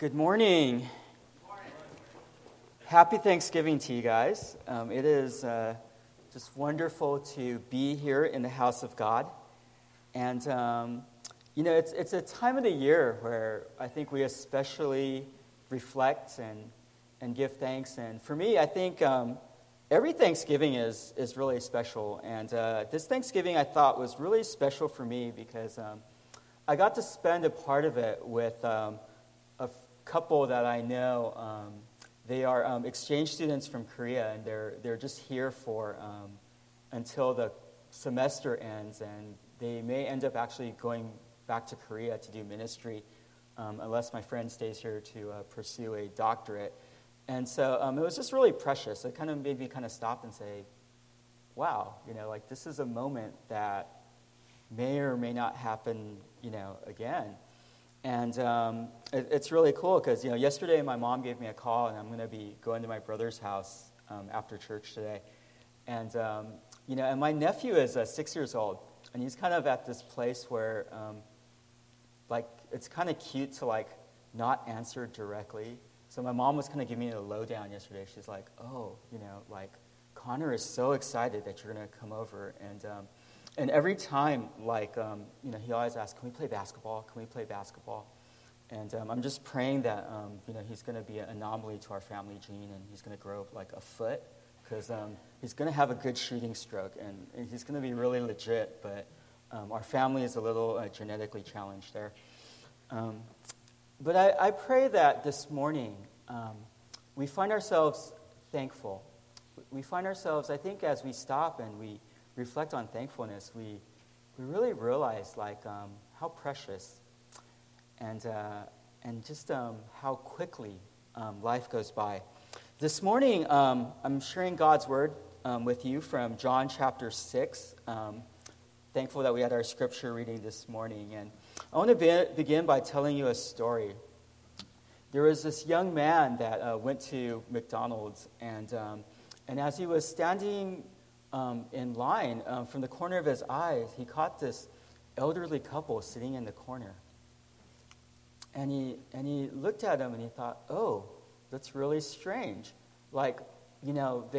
Good morning. Happy Thanksgiving to you guys. It is just wonderful to be here in the house of God. And, it's a time of the year where I think we especially reflect and give thanks. And for me, I think every Thanksgiving is really special. And this Thanksgiving I thought was really special for me because I got to spend a part of it with a couple that I know. They are exchange students from Korea, and they're just here for until the semester ends, and they may end up actually going back to Korea to do ministry, unless my friend stays here to pursue a doctorate. And so it was just really precious. It kind of made me kind of stop and say, wow, this is a moment that may or may not happen, again. And it's really cool because, yesterday my mom gave me a call, and I'm going to be going to my brother's house after church today. And, and my nephew is 6 years old, and he's kind of at this place where, it's kind of cute to, not answer directly. So my mom was kind of giving me a lowdown yesterday. She's like, oh, Connor is so excited that you're going to come over. And every time, he always asks, can we play basketball? Can we play basketball? And I'm just praying that, he's going to be an anomaly to our family gene, and he's going to grow like a foot, because he's going to have a good shooting stroke, and he's going to be really legit, but our family is a little genetically challenged there. But I pray that this morning we find ourselves thankful. We find ourselves, I think, as we stop and we reflect on thankfulness, we really realize how precious and just how quickly life goes by. This morning, I'm sharing God's word with you from John chapter 6. Thankful that we had our scripture reading this morning, and I want to begin by telling you a story. There was this young man that went to McDonald's, and as he was standing in line, from the corner of his eyes, he caught this elderly couple sitting in the corner. And he looked at him and he thought, oh, that's really strange. The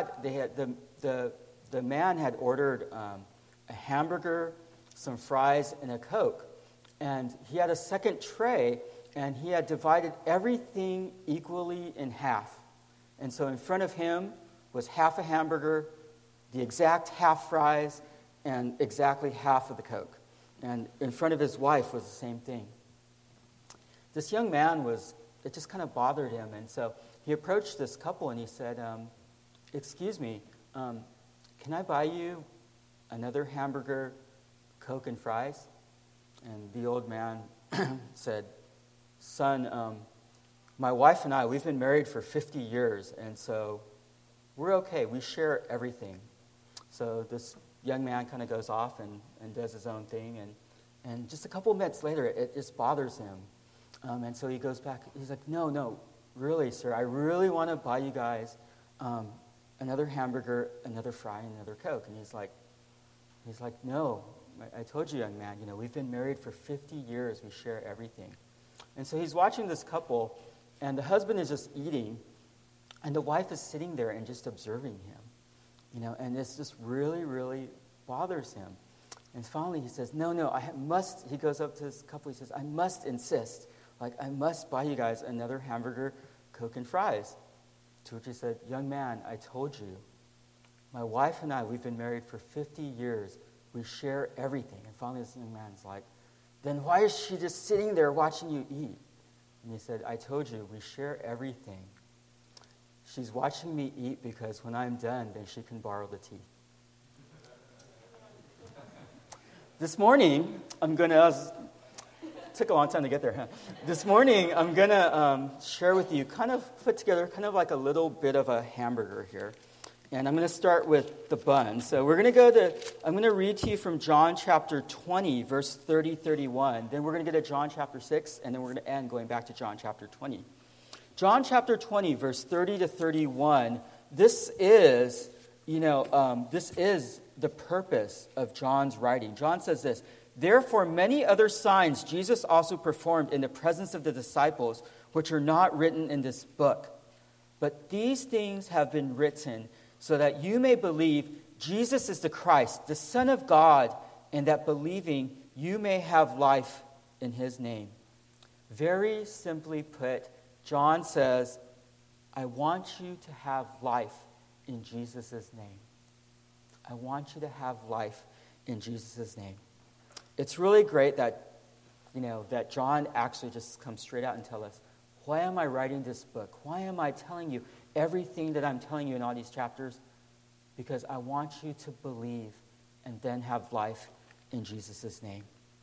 man had ordered a hamburger, some fries, and a Coke. And he had a second tray, and he had divided everything equally in half. And so in front of him was half a hamburger, the exact half fries, and exactly half of the Coke. And in front of his wife was the same thing. This young man it just kind of bothered him, and so he approached this couple and he said, excuse me, can I buy you another hamburger, Coke, and fries? And the old man said, son, my wife and I, we've been married for 50 years, and so we're okay. We share everything. So this young man kind of goes off and does his own thing, and just a couple of minutes later, it just bothers him. And so he goes back. He's like, no, really, sir, I really want to buy you guys another hamburger, another fry, and another Coke. And he's like, no, I told you, young man, we've been married for 50 years. We share everything. And so he's watching this couple, and the husband is just eating, and the wife is sitting there and just observing him. And this just really, really bothers him. And finally he says, no, he goes up to this couple, he says, I must insist. I must buy you guys another hamburger, Coke, and fries. To which he said, young man, I told you, my wife and I, we've been married for 50 years. We share everything. And finally this young man's like, then why is she just sitting there watching you eat? And he said, I told you, we share everything. She's watching me eat because when I'm done, then she can borrow the teeth. This morning, took a long time to get there, huh? This morning, I'm going to share with you, put together like a little bit of a hamburger here. And I'm going to start with the bun. So I'm going to read to you from John chapter 20, verse 30-31. Then we're going to get to John chapter 6, and then we're going to end going back to John chapter 20. John chapter 20, verse 30-31, this is the purpose of John's writing. John says this, Therefore, many other signs Jesus also performed in the presence of the disciples, which are not written in this book. But these things have been written so that you may believe Jesus is the Christ, the Son of God, and that believing you may have life in his name. Very simply put, John says, I want you to have life in Jesus' name. I want you to have life in Jesus' name. It's really great that, that John actually just comes straight out and tells us, why am I writing this book? Why am I telling you everything that I'm telling you in all these chapters? Because I want you to believe and then have life in Jesus' name.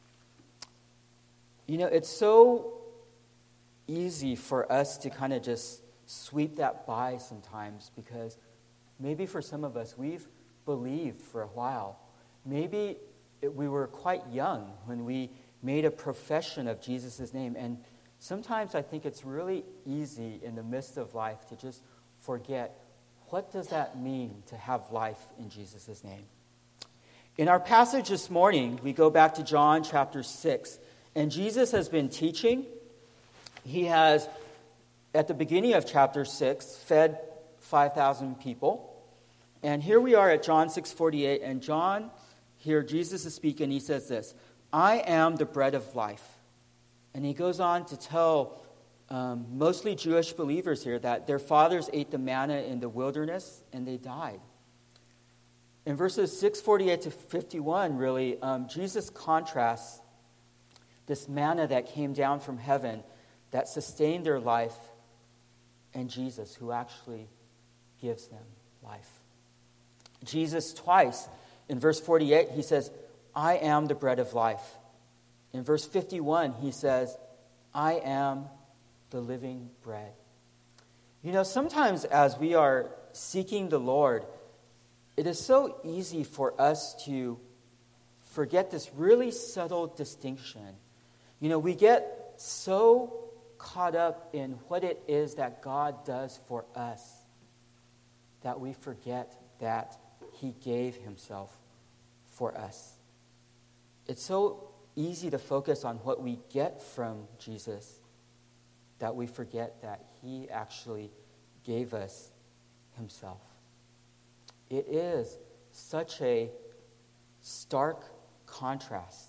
It's so easy for us to kind of just sweep that by sometimes, because maybe for some of us, we've believed for a while. Maybe we were quite young when we made a profession of Jesus' name. And sometimes I think it's really easy in the midst of life to just forget, what does that mean to have life in Jesus' name? In our passage this morning, we go back to John chapter 6. And Jesus has been teaching. He has, at the beginning of chapter 6, fed 5,000 people. And here we are at John 6:48. And John, here Jesus is speaking. He says this, I am the bread of life. And he goes on to tell mostly Jewish believers here that their fathers ate the manna in the wilderness and they died. In verses 6:48 to 51, really, Jesus contrasts this manna that came down from heaven that sustained their life and Jesus, who actually gives them life. Jesus twice, in verse 48, he says, I am the bread of life. In verse 51, he says, I am the living bread. Sometimes as we are seeking the Lord, it is so easy for us to forget this really subtle distinction. We get so caught up in what it is that God does for us that we forget that he gave himself for us. It's so easy to focus on what we get from Jesus that we forget that he actually gave us himself. It is such a stark contrast.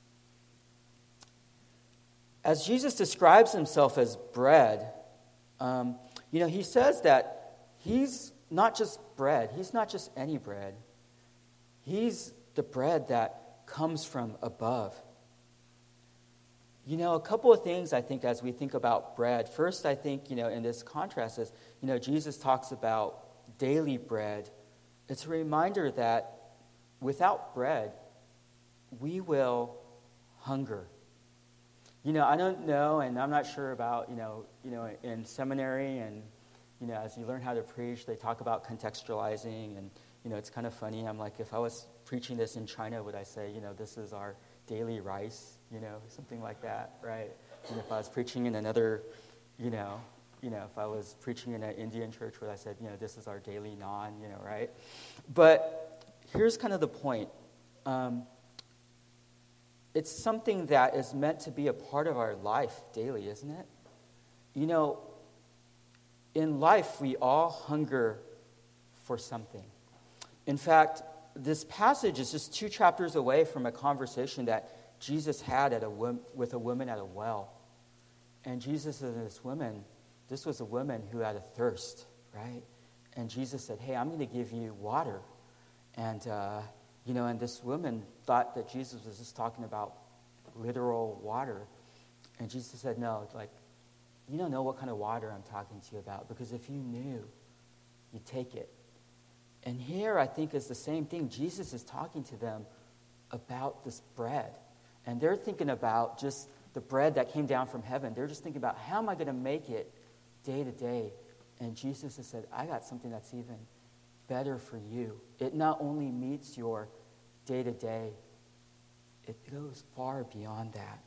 As Jesus describes himself as bread, he says that he's not just bread. He's not just any bread. He's the bread that comes from above. A couple of things I think as we think about bread. First, I think, in this contrast is, Jesus talks about daily bread. It's a reminder that without bread, we will hunger. I don't know, and I'm not sure about, in seminary and, as you learn how to preach, they talk about contextualizing, and, it's kind of funny. I'm like, if I was preaching this in China, would I say, this is our daily rice, something like that, right? And if I was preaching in another, if I was preaching in an Indian church, would I say, this is our daily naan, right? But here's kind of the point. It's something that is meant to be a part of our life daily, isn't it? In life, we all hunger for something. In fact, this passage is just 2 chapters away from a conversation that Jesus had with a woman at a well. And Jesus and this was a woman who had a thirst, right? And Jesus said, hey, I'm going to give you water. And, and this woman thought that Jesus was just talking about literal water. And Jesus said, no, you don't know what kind of water I'm talking to you about, because if you knew, you'd take it. And here I think is the same thing. Jesus is talking to them about this bread. And they're thinking about just the bread that came down from heaven. They're just thinking about, how am I going to make it day to day? And Jesus has said, I got something that's even better for you. It not only meets your day to day, it goes far beyond that.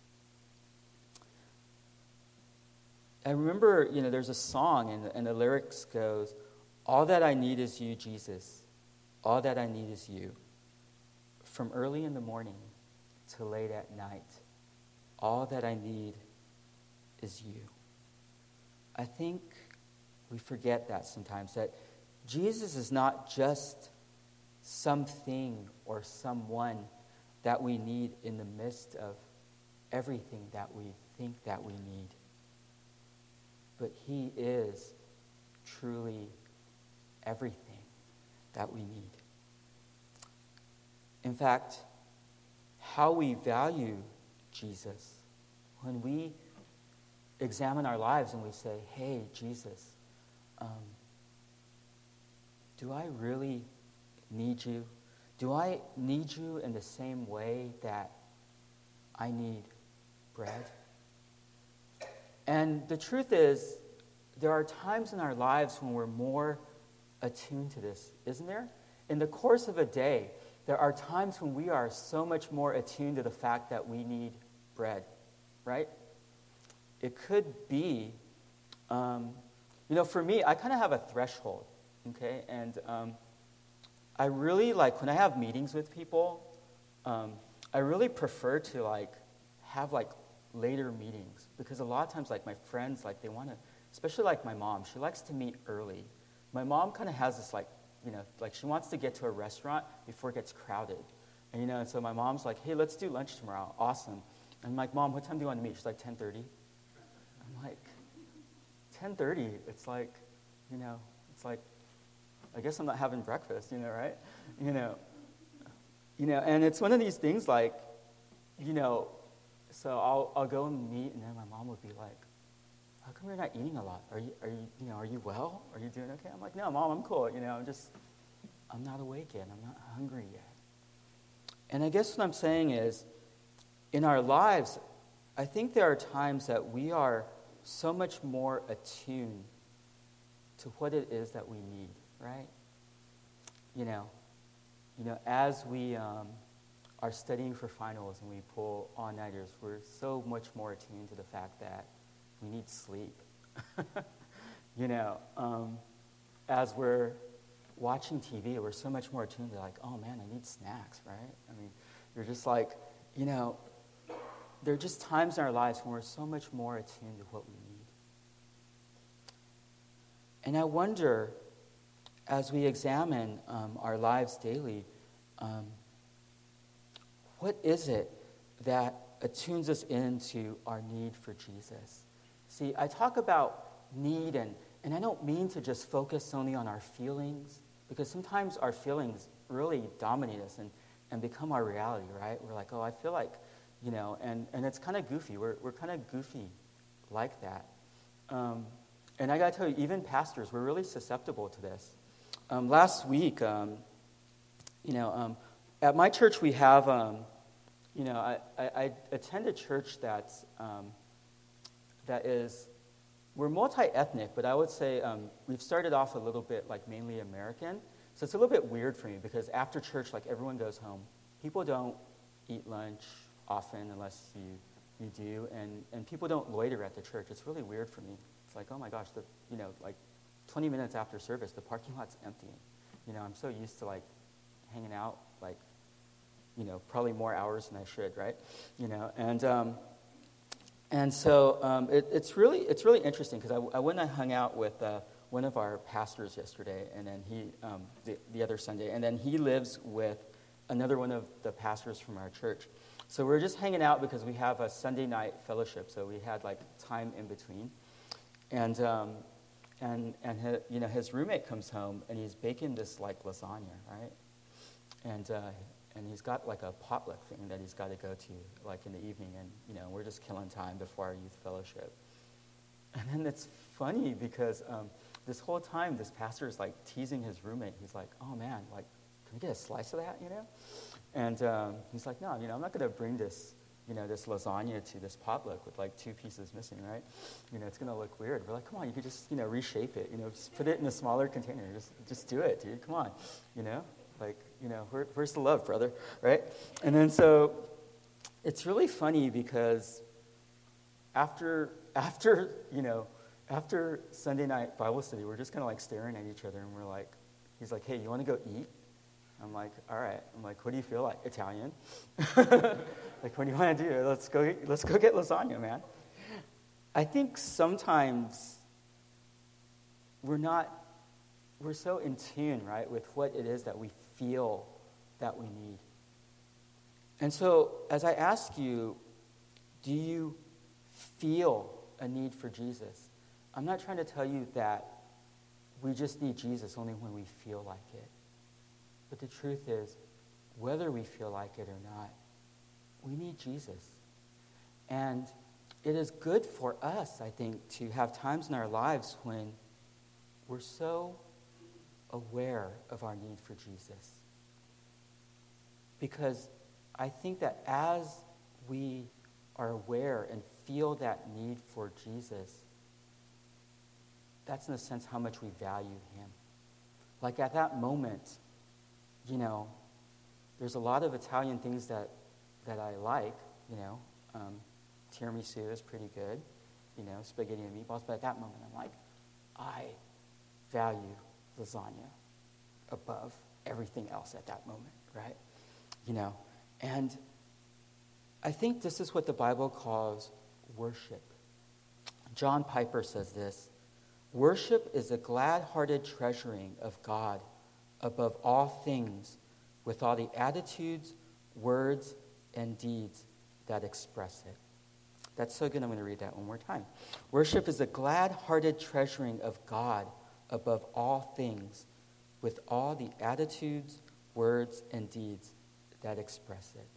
I remember, there's a song, and the lyrics goes, all that I need is you, Jesus. All that I need is you. From early in the morning too late at night. All that I need is you. I think we forget that sometimes, that Jesus is not just something or someone that we need in the midst of everything that we think that we need. But he is truly everything that we need. In fact, how we value Jesus, when we examine our lives and we say, hey, Jesus, do I really need you? Do I need you in the same way that I need bread? And the truth is, there are times in our lives when we're more attuned to this, isn't there? In the course of a day, there are times when we are so much more attuned to the fact that we need bread, right? It could be, for me, I kind of have a threshold, okay? And I really, when I have meetings with people, I really prefer to, have, later meetings. Because a lot of times, my friends, they want to, especially, my mom, she likes to meet early. My mom kind of has this, she wants to get to a restaurant before it gets crowded. And, so my mom's like, hey, let's do lunch tomorrow. Awesome. And I'm like, Mom, what time do you want to meet? She's like, 10:30. I'm like, 10:30? It's like, I guess I'm not having breakfast, right? And it's one of these things so I'll go and meet, and then my mom would be like, how come you're not eating a lot? Are you well? Are you doing okay? I'm like, no, Mom, I'm cool. I'm not awake yet. I'm not hungry yet. And I guess what I'm saying is, in our lives, I think there are times that we are so much more attuned to what it is that we need, right? As we are studying for finals and we pull all-nighters, we're so much more attuned to the fact that we need sleep. As we're watching TV, we're so much more attuned to oh man, I need snacks, right? I mean, you're just there are just times in our lives when we're so much more attuned to what we need. And I wonder, as we examine our lives daily, what is it that attunes us into our need for Jesus? See, I talk about need, and I don't mean to just focus only on our feelings, because sometimes our feelings really dominate us and become our reality, right? We're like, oh, I feel like, and it's kind of goofy. We're kind of goofy like that. And I got to tell you, even pastors, we're really susceptible to this. Last week, at my church we have, I attend a church that is, we're multi-ethnic, but I would say we've started off a little bit mainly American. So it's a little bit weird for me because after church, everyone goes home. People don't eat lunch often unless you do, and people don't loiter at the church. It's really weird for me. It's oh my gosh, 20 minutes after service, the parking lot's empty. I'm so used to hanging out probably more hours than I should, right? And so it's really interesting because I went and hung out with one of our pastors yesterday, and then he the other Sunday, and then he lives with another one of the pastors from our church. So we're just hanging out because we have a Sunday night fellowship, so we had time in between, and his roommate comes home and he's baking this lasagna, right? And he's got a potluck thing that he's got to go to in the evening, and we're just killing time before our youth fellowship. And then it's funny because this whole time this pastor is teasing his roommate. He's like, "Oh man, can we get a slice of that?" And he's like, "No, I'm not going to bring this this lasagna to this potluck with 2 pieces missing, right? It's going to look weird." We're like, "Come on, you could just reshape it, just put it in a smaller container. Just do it, dude. Come on, where's the love, brother, right?" And then so it's really funny because after Sunday night Bible study, we're just kind of staring at each other, and we're he's like, "Hey, you want to go eat?" I'm like, all right. I'm like, what do you feel like? Italian? Like, what do you want to do? Let's go get lasagna, man. I think sometimes we're so in tune, right, with what it is that we feel that we need. And so, as I ask you, do you feel a need for Jesus? I'm not trying to tell you that we just need Jesus only when we feel like it. But the truth is, whether we feel like it or not, we need Jesus. And it is good for us, I think, to have times in our lives when we're so aware of our need for Jesus. Because I think that as we are aware and feel that need for Jesus, that's in a sense how much we value him. Like at that moment, there's a lot of Italian things that I like, tiramisu is pretty good, spaghetti and meatballs, but at that moment I'm like, I value lasagna above everything else at that moment, right? And I think this is what the Bible calls worship. John Piper says this: worship is a glad-hearted treasuring of God above all things, with all the attitudes, words, and deeds that express it. That's so good, I'm going to read that one more time. Worship is a glad-hearted treasuring of God above all things, with all the attitudes, words, and deeds that express it.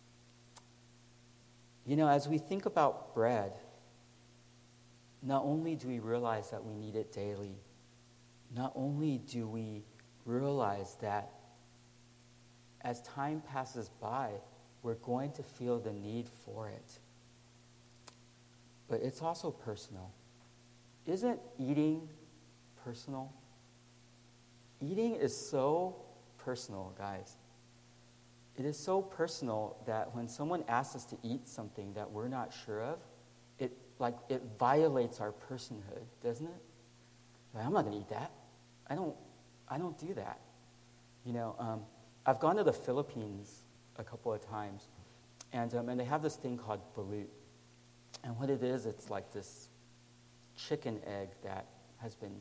As we think about bread, not only do we realize that we need it daily, not only do we realize that as time passes by, we're going to feel the need for it, but it's also personal. Isn't eating personal? Eating is so personal, guys. It is so personal that when someone asks us to eat something that we're not sure of, it violates our personhood, doesn't it? Like, I'm not going to eat that. I don't do that. I've gone to the Philippines a couple of times, and they have this thing called balut. And what it is, it's like this chicken egg that has been,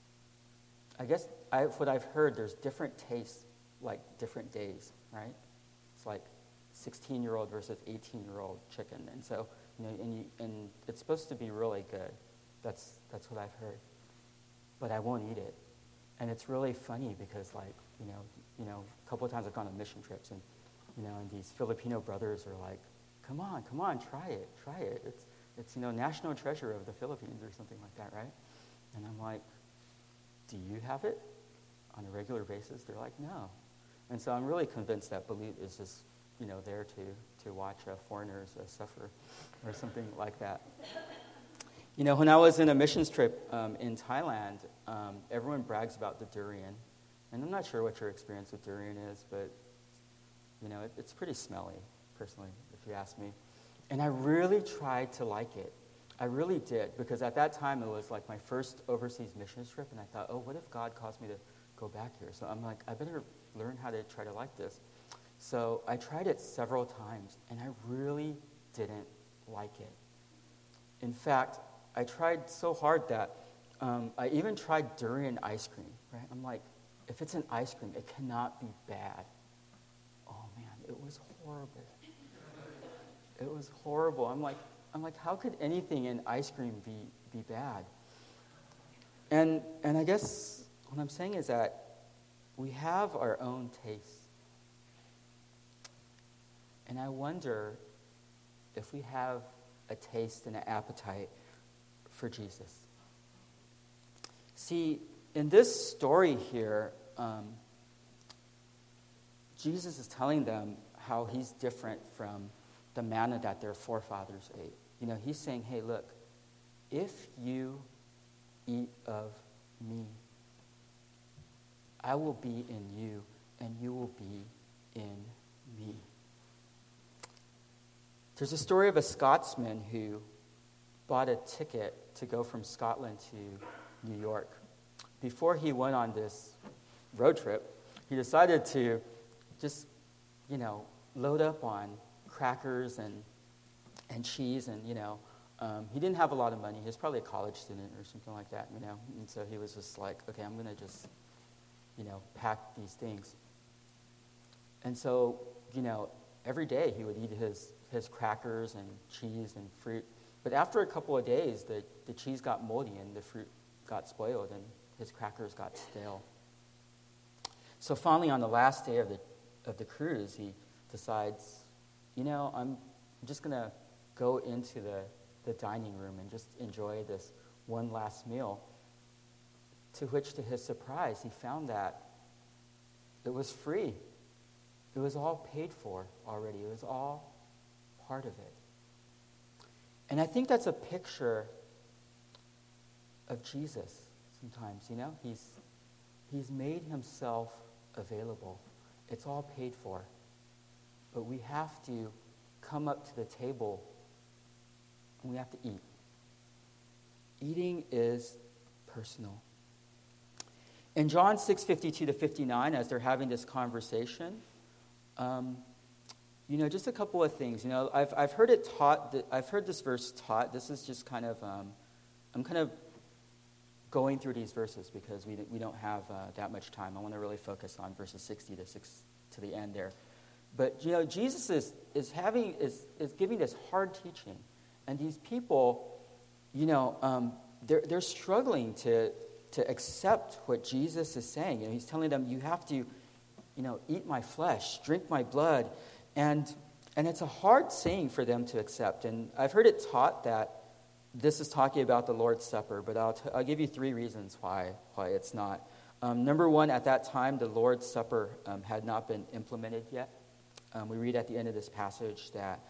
what I've heard, there's different tastes, like different days, right? It's like 16-year-old versus 18-year-old chicken. And so, and it's supposed to be really good. That's what I've heard. But I won't eat it. And it's really funny because, a couple of times I've gone on mission trips, and these Filipino brothers are like, come on, try it. It's national treasure of the Philippines or something like that, right? And I'm like, do you have it on a regular basis? They're like, no. And so I'm really convinced that balut is just, there to watch foreigners suffer or something like that. When I was in a missions trip in Thailand, everyone brags about the durian. And I'm not sure what your experience with durian is, but, it's pretty smelly, personally, if you ask me. And I really tried to like it. I really did, because at that time it was like my first overseas missions trip, and I thought, what if God calls me to go back here? So I'm like, I better learn how to try to like this. So I tried it several times, and I really didn't like it. In fact, I tried so hard that I even tried durian ice cream, right? I'm like, if it's an ice cream, it cannot be bad. Oh, man, it was horrible. It was horrible. I'm like, how could anything in ice cream be bad? And I guess what I'm saying is that we have our own tastes. And I wonder if we have a taste and an appetite for Jesus. See, in this story here, Jesus is telling them how he's different from the manna that their forefathers ate. He's saying, hey, look, if you eat of me, I will be in you, and you will be in me. There's a story of a Scotsman who bought a ticket to go from Scotland to New York. Before he went on this road trip, he decided to just, load up on crackers and cheese and, he didn't have a lot of money. He was probably a college student or something like that, And so he was just like, okay, I'm going to just, pack these things. And so, every day he would eat his crackers and cheese and fruit. But after a couple of days, the cheese got moldy and the fruit got spoiled and his crackers got stale. So finally, on the last day of the cruise, he decides, I'm just going to go into the dining room and just enjoy this one last meal. To which, to his surprise, he found that it was free. It was all paid for already. It was all part of it. And I think that's a picture of Jesus sometimes, He's made himself available. It's all paid for. But we have to come up to the table and we have to eat. Eating is personal. In John 6:52-59, as they're having this conversation, just a couple of things. I've heard it taught. I've heard this verse taught. This is just kind of, I'm kind of going through these verses because we don't have that much time. I want to really focus on verses 60 to the end there. But Jesus is giving this hard teaching, and these people, they're struggling to accept what Jesus is saying. He's telling them, you have to, eat my flesh, drink my blood. And it's a hard saying for them to accept. And I've heard it taught that this is talking about the Lord's Supper, but I'll give you three reasons why it's not. Number one, at that time, the Lord's Supper had not been implemented yet. We read at the end of this passage that,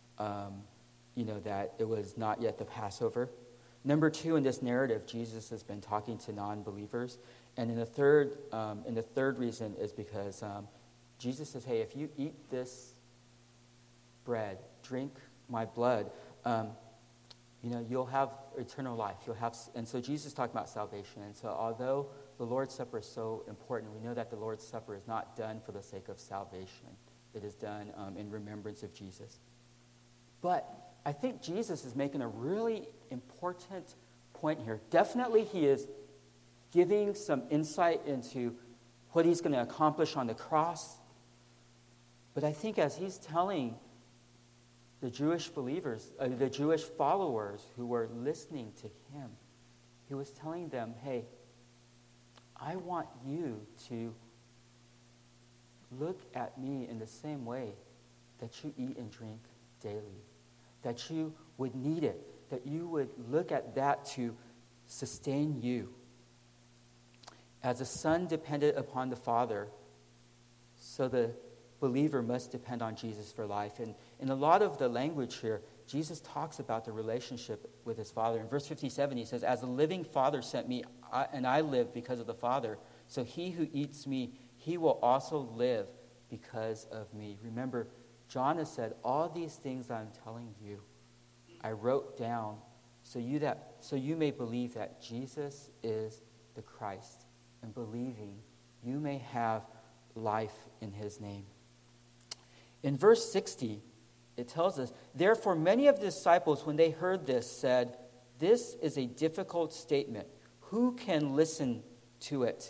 that it was not yet the Passover. Number two, in this narrative, Jesus has been talking to non-believers. And in the third reason is because Jesus says, hey, if you eat this bread, drink my blood, you'll have eternal life. And so Jesus is talking about salvation. And so although the Lord's Supper is so important, we know that the Lord's Supper is not done for the sake of salvation. It is done in remembrance of Jesus. But I think Jesus is making a really important point here. Definitely he is giving some insight into what he's going to accomplish on the cross. But I think as he's telling the Jewish believers, the Jewish followers who were listening to him, he was telling them, hey, I want you to look at me in the same way that you eat and drink daily, that you would need it, that you would look at that to sustain you. As a son depended upon the Father, so the believer must depend on Jesus for life. And in a lot of the language here, Jesus talks about the relationship with his Father. In verse 57, he says, as the living Father sent me, and I live because of the Father, so he who eats me, he will also live because of me. Remember, John has said, all these things I'm telling you, I wrote down so you may believe that Jesus is the Christ. And believing, you may have life in his name. In verse 60, it tells us, therefore many of the disciples, when they heard this, said, this is a difficult statement. Who can listen to it?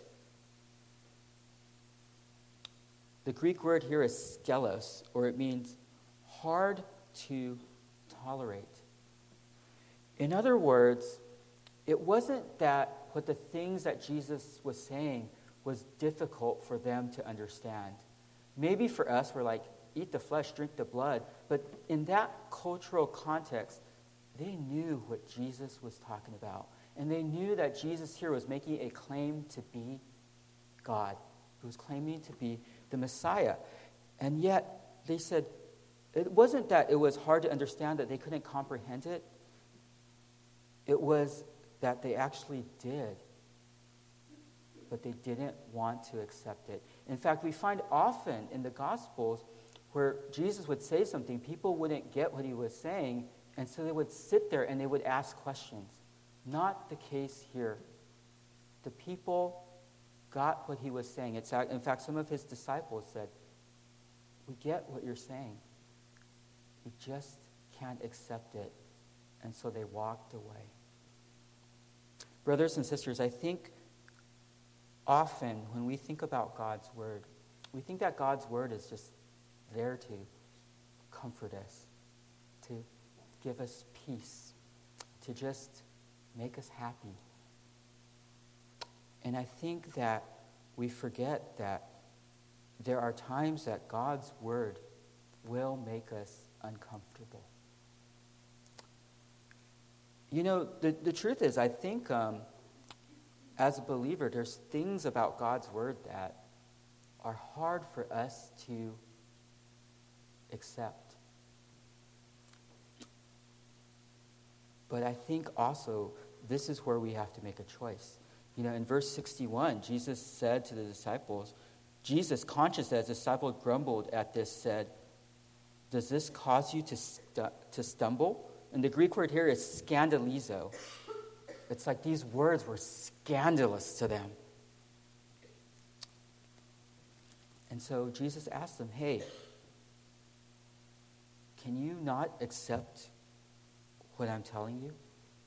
The Greek word here is skelos, or it means hard to tolerate. In other words, it wasn't that what the things that Jesus was saying was difficult for them to understand. Maybe for us, we're like, eat the flesh, drink the blood. But in that cultural context, they knew what Jesus was talking about. And they knew that Jesus here was making a claim to be God. He was claiming to be the Messiah. And yet, they said, it wasn't that it was hard to understand, that they couldn't comprehend it. It was that they actually did, but they didn't want to accept it. In fact, we find often in the Gospels where Jesus would say something, people wouldn't get what he was saying, and so they would sit there and they would ask questions. Not the case here. The people got what he was saying. In fact, some of his disciples said, we get what you're saying. We just can't accept it. And so they walked away. Brothers and sisters, I think often when we think about God's word, we think that God's word is just there to comfort us, to give us peace, to just make us happy. And I think that we forget that there are times that God's word will make us uncomfortable. You know, the truth is, I think as a believer, there's things about God's word that are hard for us to accept. But I think also this is where we have to make a choice. You know, in verse 61, Jesus said to the disciples, Jesus, conscious that his disciples grumbled at this, said, does this cause you to stumble? And the Greek word here is scandalizo. It's like these words were scandalous to them. And so Jesus asked them, hey, can you not accept what I'm telling you?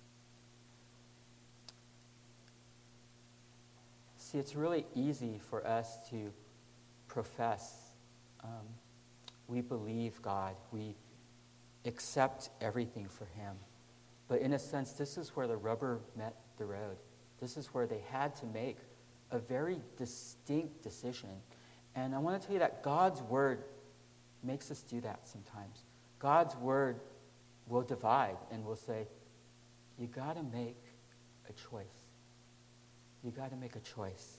See, it's really easy for us to profess. We believe God. We accept everything for him. But in a sense, this is where the rubber met the road. This is where they had to make a very distinct decision. And I want to tell you that God's word makes us do that sometimes. God's word will divide and will say, you got to make a choice. You got to make a choice.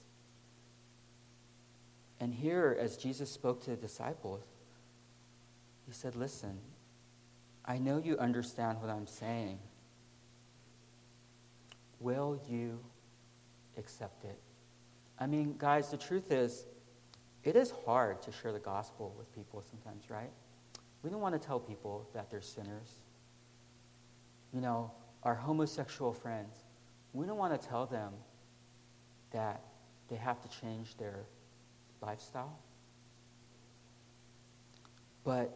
And here, as Jesus spoke to the disciples, he said, listen, I know you understand what I'm saying. Will you accept it? I mean, guys, the truth is, it is hard to share the gospel with people sometimes, right? We don't want to tell people that they're sinners. You know, our homosexual friends, we don't want to tell them that they have to change their lifestyle. But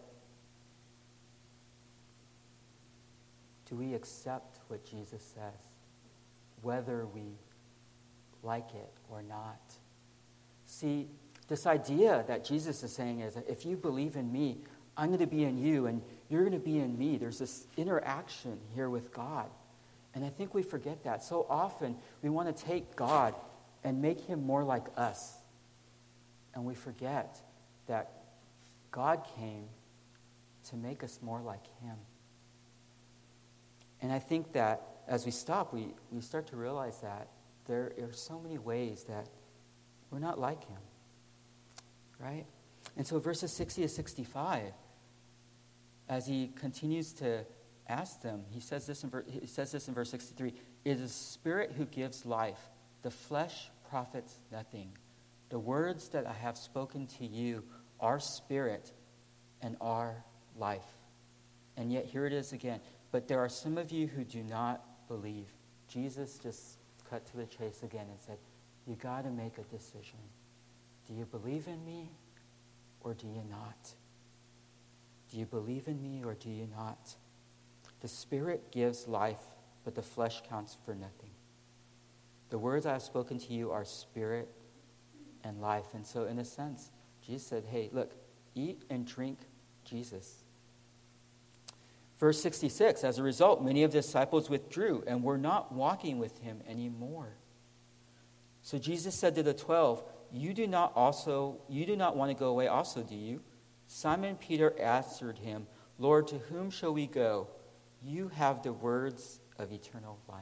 do we accept what Jesus says, whether we like it or not? See, this idea that Jesus is saying is that if you believe in me, I'm going to be in you and you're going to be in me. There's this interaction here with God. And I think we forget that. So often we want to take God and make him more like us. And we forget that God came to make us more like him. And I think that as we stop, we start to realize that there are so many ways that we're not like him. Right? And so verses 60 to 65, as he continues to ask them, he says this in verse 63, it is the Spirit who gives life. The flesh profits nothing. The words that I have spoken to you are spirit and are life. And yet here it is again. But there are some of you who do not believe. Jesus just cut to the chase again and said, you got to make a decision. Do you believe in me or do you not? Do you believe in me or do you not? The Spirit gives life, but the flesh counts for nothing. The words I have spoken to you are spirit and life. And so in a sense, Jesus said, hey, look, eat and drink Jesus. Verse 66, as a result, many of the disciples withdrew and were not walking with him anymore. So Jesus said to the 12, you do not want to go away also, do you? Simon Peter answered him, Lord, to whom shall we go? You have the words of eternal life.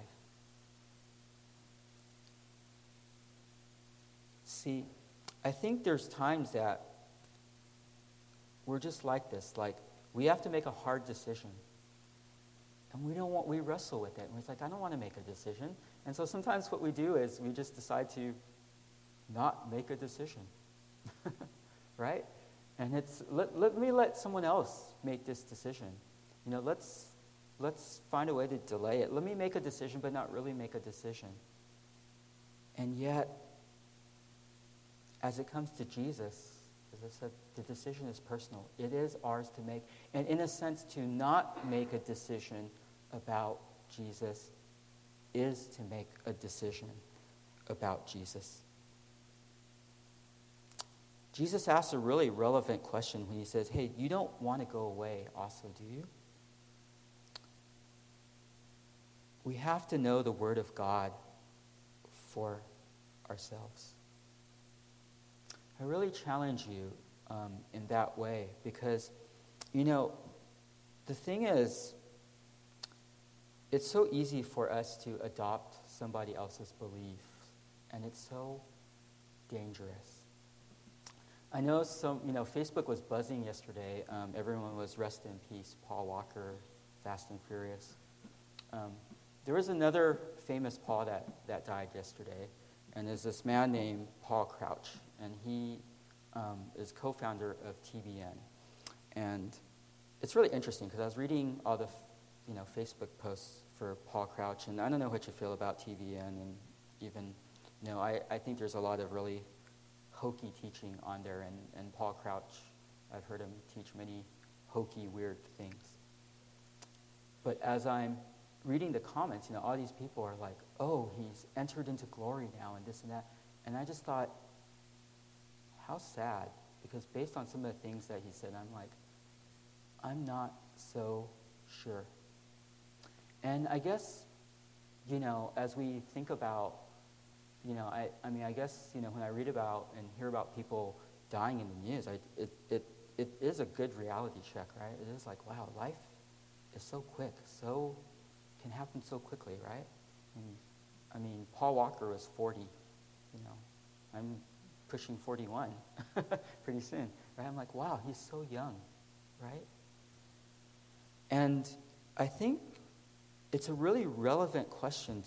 See, I think there's times that we're just like this. Like, we have to make a hard decision. And we wrestle with it. And it's like, I don't want to make a decision. And so sometimes what we do is we just decide to not make a decision. Right? And it's, let me let someone else make this decision. You know, let's find a way to delay it. Let me make a decision, but not really make a decision. And yet, as it comes to Jesus, as I said, the decision is personal. It is ours to make. And in a sense, to not make a decision about Jesus is to make a decision about Jesus. Jesus asks a really relevant question when he says, hey, you don't want to go away also, do you? We have to know the Word of God for ourselves. I really challenge you in that way because, the thing is, it's so easy for us to adopt somebody else's beliefs, and it's so dangerous. I know Facebook was buzzing yesterday. Everyone was rest in peace, Paul Walker, Fast and Furious. There was another famous Paul that died yesterday, and there's this man named Paul Crouch, and he is co-founder of TBN. And it's really interesting because I was reading all the Facebook posts for Paul Crouch, and I don't know what you feel about TBN, and even, I think there's a lot of really hokey teaching on there, and Paul Crouch, I've heard him teach many hokey, weird things. But as I'm reading the comments, all these people are like, oh, he's entered into glory now, and this and that. And I just thought, how sad, because based on some of the things that he said, I'm like, I'm not so sure. And I guess, as we think about, I guess, when I read about and hear about people dying in the news, it is a good reality check, right? It is like, wow, life is so quick, can happen so quickly, right? And Paul Walker was 40, I'm pushing 41 pretty soon, right? I'm like, wow, he's so young, right? And I think it's a really relevant question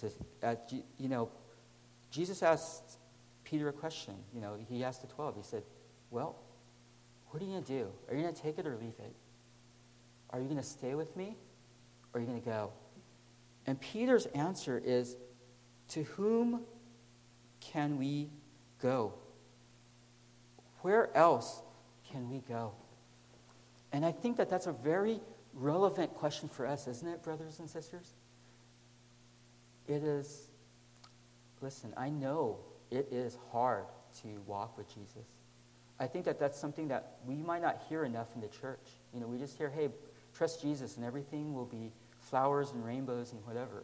Jesus asked Peter a question. He asked the 12. He said, well, what are you going to do? Are you going to take it or leave it? Are you going to stay with me or are you going to go? And Peter's answer is, to whom can we go? Where else can we go? And I think that that's a very relevant question for us, isn't it, brothers and sisters? It is. Listen, I know it is hard to walk with Jesus. I think that that's something that we might not hear enough in the church. We just hear, hey, trust Jesus and everything will be flowers and rainbows and whatever,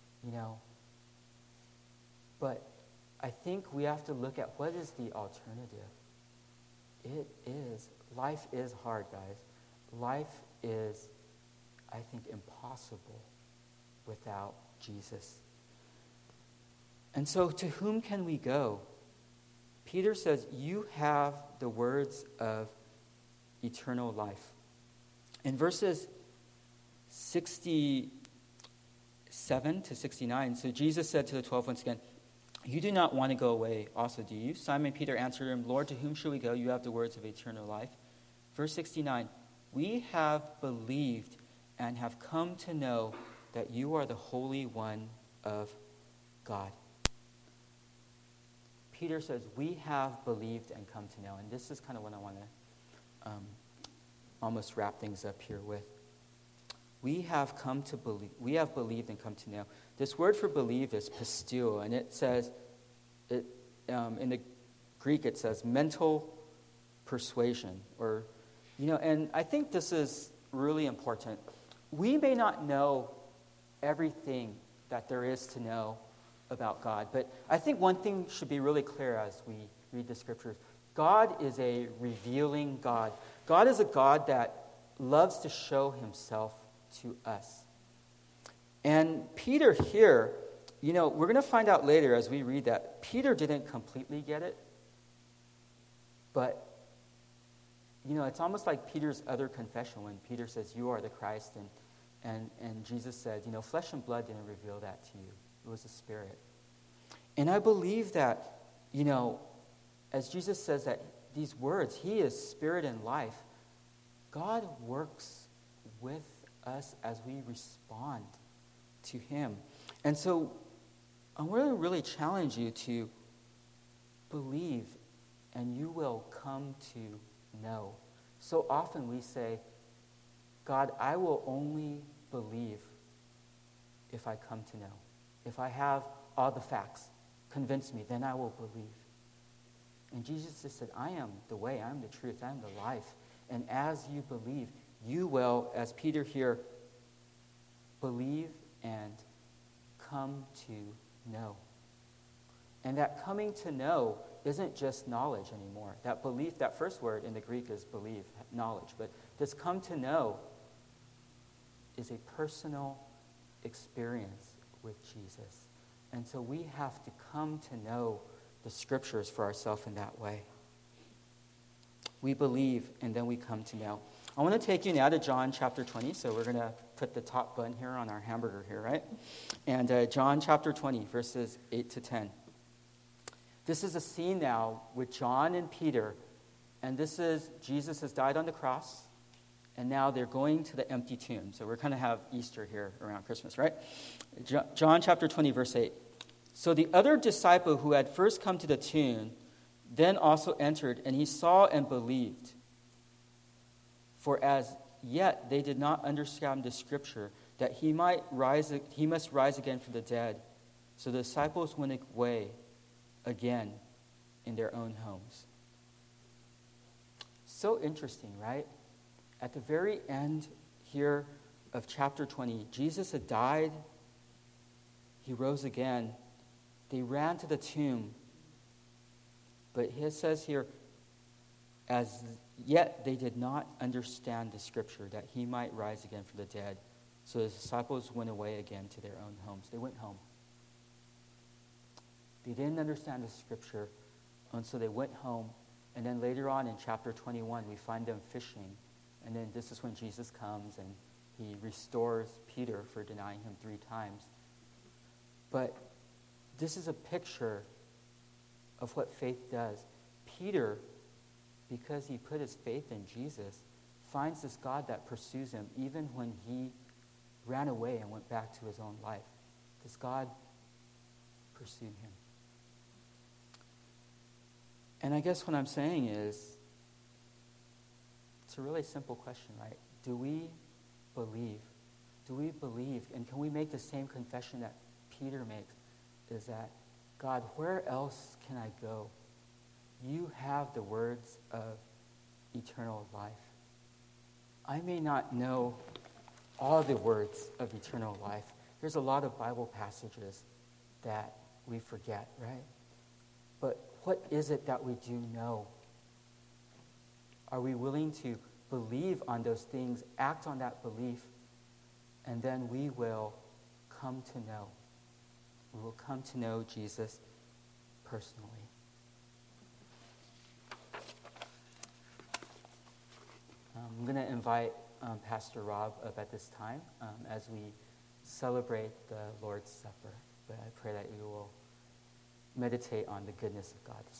But I think we have to look at what is the alternative. Life is hard, guys. Life is, I think, impossible without Jesus. And so to whom can we go? Peter says, you have the words of eternal life. In verses 67 to 69, so Jesus said to the 12 once again, you do not want to go away also, do you? Simon Peter answered him, Lord, to whom shall we go? You have the words of eternal life. Verse 69, we have believed and have come to know that you are the Holy One of God. Peter says, we have believed and come to know. And this is kind of what I want to almost wrap things up here with. We have come to believe. We have believed and come to know. This word for believe is pisteuo, and it says, in the Greek it says mental persuasion, and I think this is really important. We may not know everything that there is to know about God, but I think one thing should be really clear as we read the scriptures. God is a revealing God. God is a God that loves to show himself to us. And Peter here, we're going to find out later as we read that Peter didn't completely get it, but it's almost like Peter's other confession when Peter says, you are the Christ, and Jesus said, flesh and blood didn't reveal that to you. It was the Spirit. And I believe that, as Jesus says that these words, he is Spirit and life, God works with us as we respond to him. And so I want to really challenge you to believe and you will come to know. So often we say, God, I will only believe if I come to know. If I have all the facts, convince me, then I will believe. And Jesus just said, I am the way, I am the truth, I am the life. And as you believe, you will, as Peter here, believe and come to know. And that coming to know isn't just knowledge anymore. That belief, that first word in the Greek is believe, knowledge. But this come to know is a personal experience with Jesus. And so we have to come to know the Scriptures for ourselves in that way. We believe, and then we come to know. I want to take you now to John chapter 20. So we're going to put the top bun here on our hamburger here, right? And John chapter 20, verses 8 to 10. This is a scene now with John and Peter. And this is, Jesus has died on the cross. And now they're going to the empty tomb. So we're going to have Easter here around Christmas, right? John chapter 20, verse 8. So the other disciple who had first come to the tomb then also entered, and he saw and believed. For as yet they did not understand the Scripture, that he must rise again from the dead. So the disciples went away again in their own homes. So interesting, right? At the very end here of chapter 20, Jesus had died. He rose again. They ran to the tomb. But it says here, as yet they did not understand the Scripture, that he might rise again from the dead. So the disciples went away again to their own homes. They went home. They didn't understand the Scripture, and so they went home. And then later on in chapter 21, we find them fishing. And then this is when Jesus comes and he restores Peter for denying him 3 times. But this is a picture of what faith does. Peter, because he put his faith in Jesus, finds this God that pursues him even when he ran away and went back to his own life. This God pursued him. And I guess what I'm saying is, it's a really simple question, right? Do we believe? Do we believe? And can we make the same confession that Peter makes? Is that, God, where else can I go? You have the words of eternal life. I may not know all the words of eternal life. There's a lot of Bible passages that we forget, right? But what is it that we do know? Are we willing to believe on those things, act on that belief, and then we will come to know. We will come to know Jesus personally. I'm going to invite Pastor Rob up at this time as we celebrate the Lord's Supper. But I pray that you will meditate on the goodness of God this